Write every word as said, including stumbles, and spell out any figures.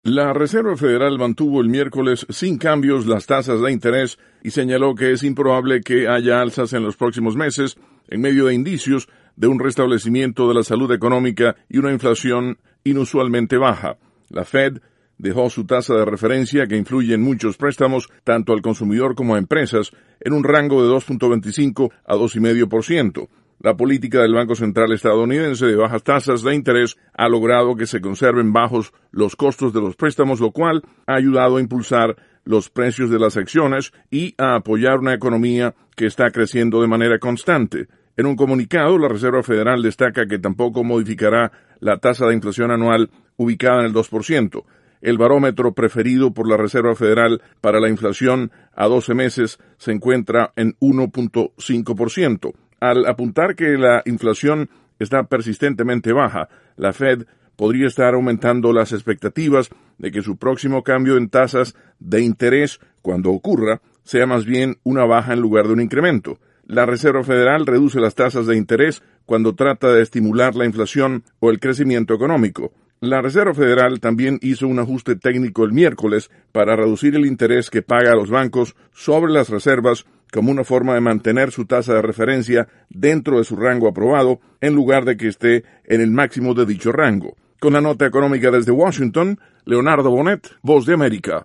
La Reserva Federal mantuvo el miércoles sin cambios las tasas de interés y señaló que es improbable que haya alzas en los próximos meses en medio de indicios de un restablecimiento de la salud económica y una inflación inusualmente baja. La Fed dejó su tasa de referencia, que influye en muchos préstamos, tanto al consumidor como a empresas, en un rango de dos punto veinticinco a dos coma cinco por ciento. La política del Banco Central estadounidense de bajas tasas de interés ha logrado que se conserven bajos los costos de los préstamos, lo cual ha ayudado a impulsar los precios de las acciones y a apoyar una economía que está creciendo de manera constante. En un comunicado, la Reserva Federal destaca que tampoco modificará la tasa de inflación anual ubicada en el dos por ciento. El barómetro preferido por la Reserva Federal para la inflación a doce meses se encuentra en uno punto cinco por ciento. Al apuntar que la inflación está persistentemente baja, la Fed podría estar aumentando las expectativas de que su próximo cambio en tasas de interés, cuando ocurra, sea más bien una baja en lugar de un incremento. La Reserva Federal reduce las tasas de interés cuando trata de estimular la inflación o el crecimiento económico. La Reserva Federal también hizo un ajuste técnico el miércoles para reducir el interés que paga a los bancos sobre las reservas como una forma de mantener su tasa de referencia dentro de su rango aprobado, en lugar de que esté en el máximo de dicho rango. Con la nota económica desde Washington, Leonardo Bonet, Voz de América.